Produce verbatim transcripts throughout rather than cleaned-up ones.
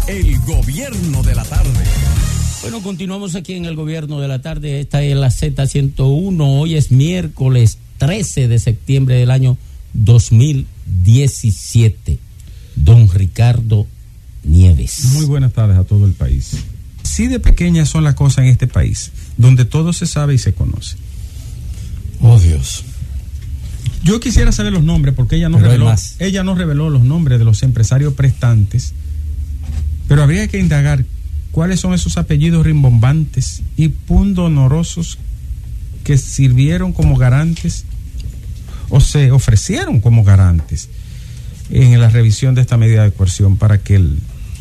El Gobierno de la Tarde. Bueno, continuamos aquí en el Gobierno de la Tarde. Esta es la Z ciento uno. Hoy es miércoles trece de septiembre del año dos mil diecisiete. Don Ricardo Nieves. Muy buenas tardes a todo el país. Sí, de pequeñas son las cosas en este país, donde todo se sabe y se conoce. Oh, Dios. Yo quisiera saber los nombres, porque ella no Pero reveló, ella no reveló los nombres de los empresarios prestantes, pero habría que indagar cuáles son esos apellidos rimbombantes y pundonorosos que sirvieron como garantes o se ofrecieron como garantes en la revisión de esta medida de coerción para que el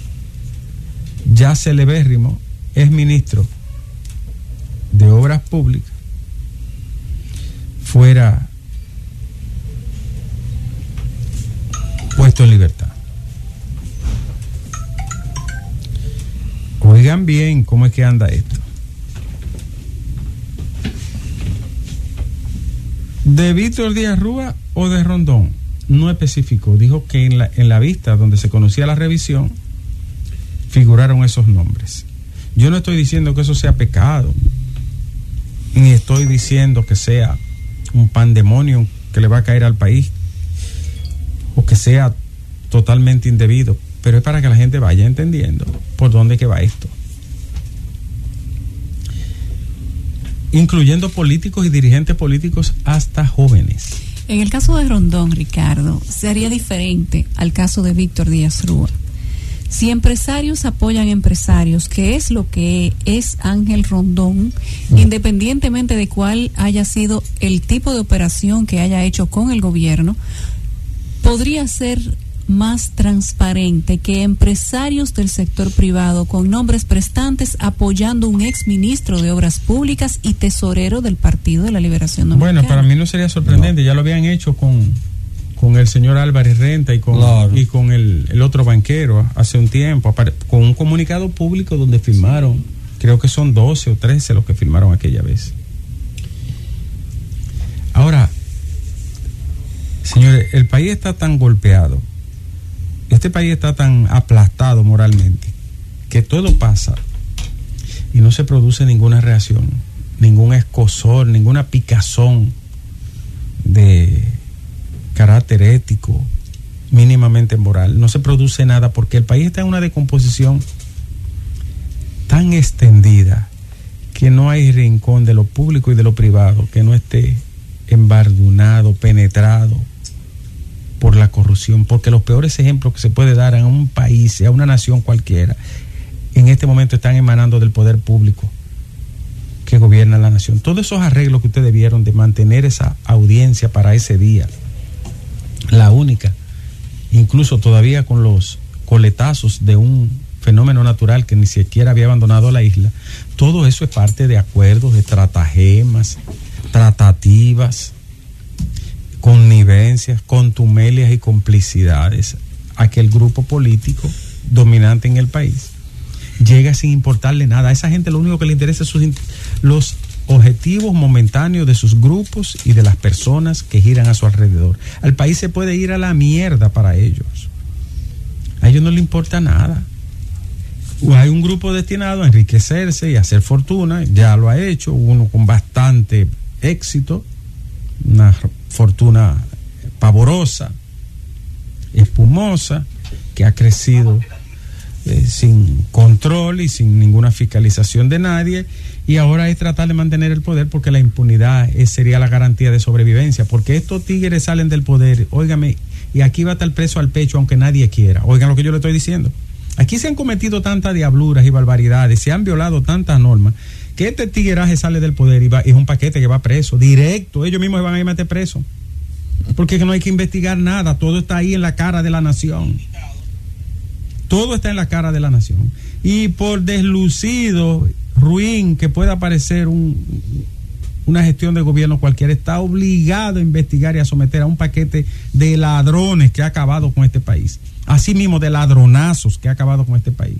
ya celebérrimo ex ministro de Obras Públicas fuera puesto en libertad. Oigan bien cómo es que anda esto. ¿De Víctor Díaz Rúa o de Rondón? No especificó. Dijo que en la, en la vista donde se conocía la revisión figuraron esos nombres. Yo no estoy diciendo que eso sea pecado, ni estoy diciendo que sea un pandemonio que le va a caer al país o que sea totalmente indebido, pero es para que la gente vaya entendiendo por dónde que va esto, incluyendo políticos y dirigentes políticos hasta jóvenes. En el caso de Rondón, Ricardo, sería diferente al caso de Víctor Díaz Rúa. Si empresarios apoyan empresarios, que es lo que es Ángel Rondón, mm. independientemente de cuál haya sido el tipo de operación que haya hecho con el gobierno, podría ser más transparente que empresarios del sector privado con nombres prestantes apoyando un ex ministro de Obras Públicas y tesorero del Partido de la Liberación Dominicana. Bueno, para mí no sería sorprendente, no. Ya lo habían hecho con, con el señor Álvarez Renta y con, claro. y con el, el otro banquero hace un tiempo, con un comunicado público donde firmaron, creo que son doce o trece los que firmaron aquella vez. Ahora, señores, el país está tan golpeado, este país está tan aplastado moralmente, que todo pasa y no se produce ninguna reacción, ningún escozor, ninguna picazón de carácter ético, mínimamente moral. No se produce nada porque el país está en una decomposición tan extendida que no hay rincón de lo público y de lo privado que no esté embardunado, penetrado por la corrupción, porque los peores ejemplos que se puede dar a un país, a una nación cualquiera, en este momento están emanando del poder público que gobierna la nación. Todos esos arreglos que ustedes vieron de mantener esa audiencia para ese día, la única, incluso todavía con los coletazos de un fenómeno natural que ni siquiera había abandonado la isla, todo eso es parte de acuerdos, de estratagemas, tratativas, connivencias, contumelias y complicidades a que el grupo político dominante en el país llega sin importarle nada. A esa gente lo único que le interesa es sus, los objetivos momentáneos de sus grupos y de las personas que giran a su alrededor. Al país se puede ir a la mierda para ellos. A ellos no les importa nada. Hay un grupo destinado a enriquecerse y a hacer fortuna, ya lo ha hecho, uno con bastante éxito, una fortuna pavorosa, espumosa, que ha crecido eh, sin control y sin ninguna fiscalización de nadie, y ahora es tratar de mantener el poder porque la impunidad es, sería la garantía de sobrevivencia, porque estos tigres salen del poder, óigame, y aquí va a estar preso al pecho aunque nadie quiera. Oigan lo que yo le estoy diciendo. Aquí se han cometido tantas diabluras y barbaridades, se han violado tantas normas, que este tigueraje sale del poder y va, es un paquete que va preso, directo, ellos mismos se van a ir a meter preso, porque no hay que investigar nada, todo está ahí en la cara de la nación, todo está en la cara de la nación, y por deslucido, ruin que pueda parecer un, una gestión de gobierno cualquiera, está obligado a investigar y a someter a un paquete de ladrones que ha acabado con este país, así mismo de ladronazos que ha acabado con este país,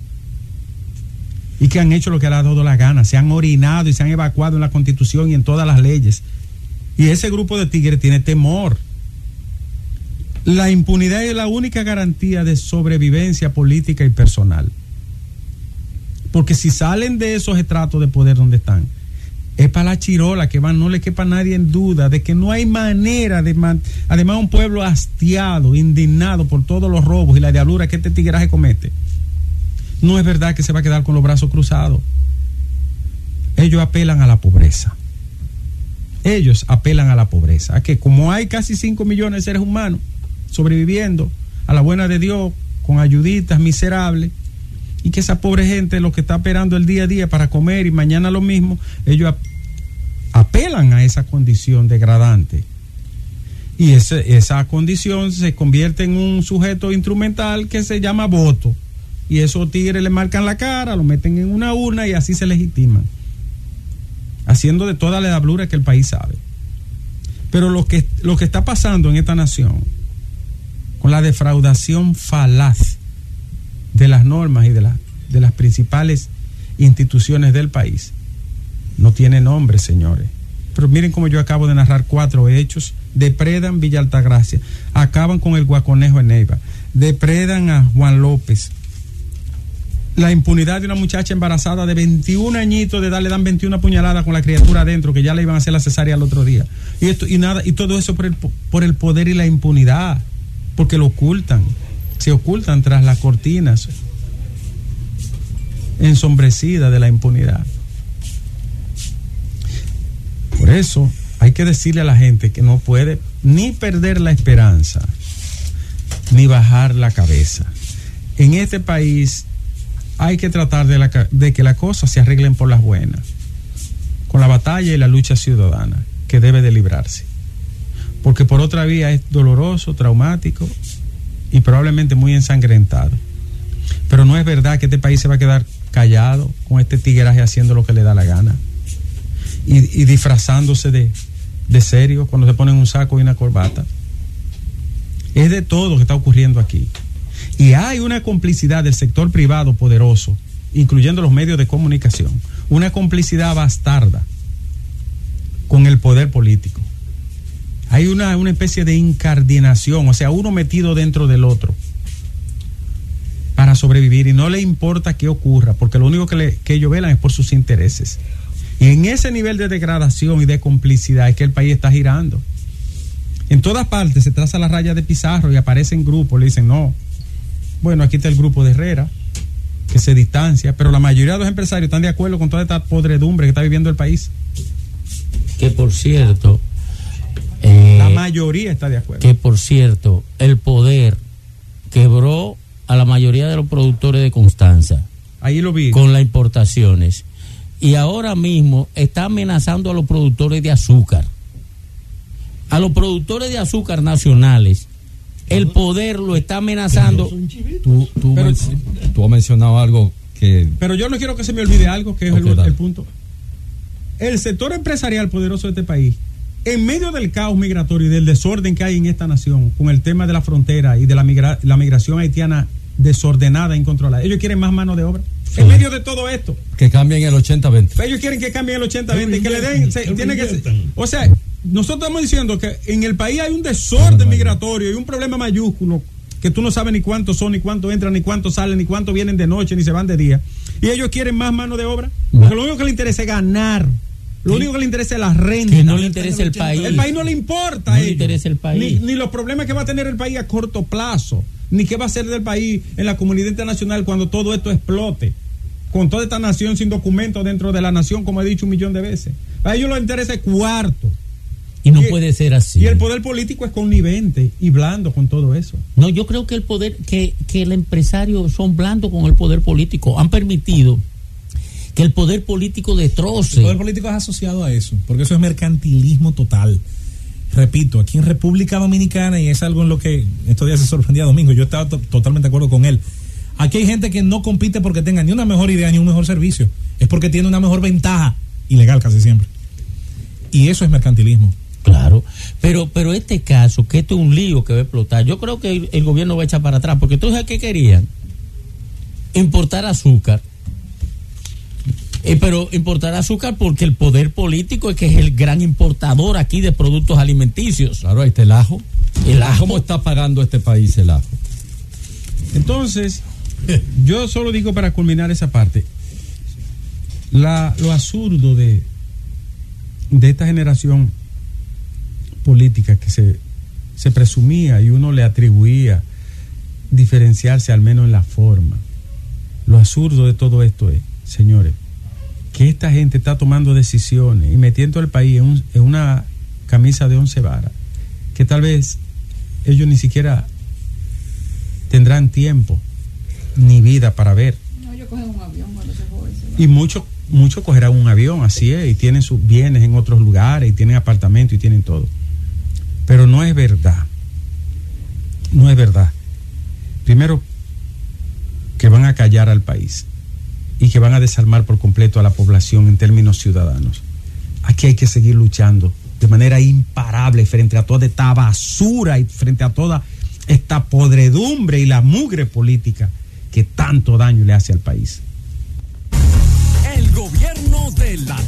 y que han hecho lo que le ha dado la gana, se han orinado y se han evacuado en la Constitución y en todas las leyes. Y ese grupo de tigres tiene temor. La impunidad es la única garantía de sobrevivencia política y personal. Porque si salen de esos estratos de poder donde están, es para la chirola que van, no le quepa a nadie en duda de que no hay manera de man, además un pueblo hastiado, indignado por todos los robos y la diablura que este tigraje comete. No es verdad que se va a quedar con los brazos cruzados. Ellos apelan a la pobreza. Ellos apelan a la pobreza, a que como hay casi cinco millones de seres humanos sobreviviendo a la buena de Dios con ayuditas miserables, y que esa pobre gente lo que está esperando el día a día para comer y mañana lo mismo, ellos ap- apelan a esa condición degradante. Y ese, esa condición se convierte en un sujeto instrumental que se llama voto. Y esos tigres le marcan la cara, lo meten en una urna y así se legitiman, haciendo de toda la diablura que el país sabe. Pero lo que, lo que está pasando en esta nación, con la defraudación falaz de las normas y de, la, de las principales instituciones del país, no tiene nombre, señores. Pero miren como yo acabo de narrar cuatro hechos. Depredan Villa Altagracia, acaban con el Guaconejo en Neiva, depredan a Juan López. La impunidad de una muchacha embarazada de veintiún añitos de edad, le dan veintiuna puñaladas con la criatura adentro, que ya le iban a hacer la cesárea el otro día. Y esto y nada, y todo eso por el, por el poder y la impunidad, porque lo ocultan, se ocultan tras las cortinas ensombrecidas de la impunidad. Por eso hay que decirle a la gente que no puede ni perder la esperanza, ni bajar la cabeza. En este país hay que tratar de, la, de que las cosas se arreglen por las buenas, con la batalla y la lucha ciudadana que debe de librarse. Porque por otra vía es doloroso, traumático y probablemente muy ensangrentado. Pero no es verdad que este país se va a quedar callado con este tigueraje haciendo lo que le da la gana y, y disfrazándose de, de serio cuando se ponen un saco y una corbata. Es de todo lo que está ocurriendo aquí. Y hay una complicidad del sector privado poderoso, incluyendo los medios de comunicación, una complicidad bastarda con el poder político. Hay una, una especie de incardinación, o sea, uno metido dentro del otro para sobrevivir, y no le importa qué ocurra, porque lo único que, le, que ellos velan es por sus intereses. Y en ese nivel de degradación y de complicidad es que el país está girando. En todas partes se traza la raya de Pizarro y aparecen grupos, le dicen no. Bueno, aquí está el grupo de Herrera, que se distancia, pero la mayoría de los empresarios están de acuerdo con toda esta podredumbre que está viviendo el país. Que por cierto, eh, la mayoría está de acuerdo. Que por cierto, el poder quebró a la mayoría de los productores de Constanza. Ahí lo vi. Con las importaciones. Y ahora mismo está amenazando a los productores de azúcar. A los productores de azúcar nacionales. El poder lo está amenazando. Tú, tú, pero, men- tú has mencionado algo que... Pero yo no quiero que se me olvide algo, que es Okay, el, dale. el punto. El sector empresarial poderoso de este país, en medio del caos migratorio y del desorden que hay en esta nación, con el tema de la frontera y de la, migra- la migración haitiana desordenada e incontrolada, ellos quieren más mano de obra. Sí. En medio de todo esto, Que cambien el ochenta veinte. ellos quieren que cambien el ochenta veinte, que le den, se- tiene que ser- o sea, nosotros estamos diciendo que en el país hay un desorden migratorio y un problema mayúsculo que tú no sabes ni cuántos son, ni cuántos entran, ni cuántos salen, ni cuántos vienen de noche, ni se van de día. Y ellos quieren más mano de obra, porque lo único que les interesa es ganar. Lo único que le interesa es la renta. Que no le interesa el país. El país no le importa No a le ellos. interesa el país. Ni, ni los problemas que va a tener el país a corto plazo, ni qué va a ser del país en la comunidad internacional cuando todo esto explote, con toda esta nación sin documentos dentro de la nación, como he dicho un millón de veces. A ellos les interesa el cuarto. Y no Y- puede ser así. Y el poder político es connivente y blando con todo eso. No, yo creo que el poder, que, que el empresario son blandos con el poder político. Han permitido que el poder político destroce. El poder político es asociado a eso, porque eso es mercantilismo total. Repito, aquí en República Dominicana, y es algo en lo que estos días se sorprendía a Domingo, yo estaba to- totalmente de acuerdo con él. Aquí hay gente que no compite porque tenga ni una mejor idea ni un mejor servicio, es porque tiene una mejor ventaja, ilegal casi siempre. Y eso es mercantilismo. Claro, pero pero este caso, que esto es un lío que va a explotar, yo creo que el, el gobierno va a echar para atrás, porque tú sabes qué querían, importar azúcar, eh, pero importar azúcar porque el poder político es que es el gran importador aquí de productos alimenticios. Claro, ahí está el ajo. El ajo. ¿Cómo está pagando este país el ajo? Entonces, yo solo digo para culminar esa parte, la, lo absurdo de, de esta generación política que se, se presumía y uno le atribuía diferenciarse al menos en la forma. Lo absurdo de todo esto es, señores, que esta gente está tomando decisiones y metiendo al país en, un, en una camisa de once varas, que tal vez ellos ni siquiera tendrán tiempo ni vida para ver. No, yo cogen un avión cuando se joven. Y muchos muchos cogerán un avión, así es, y tienen sus bienes en otros lugares, y tienen apartamentos y tienen todo. Pero no es verdad. No es verdad. Primero, que van a callar al país y que van a desarmar por completo a la población en términos ciudadanos. Aquí hay que seguir luchando de manera imparable frente a toda esta basura y frente a toda esta podredumbre y la mugre política que tanto daño le hace al país. El gobierno de la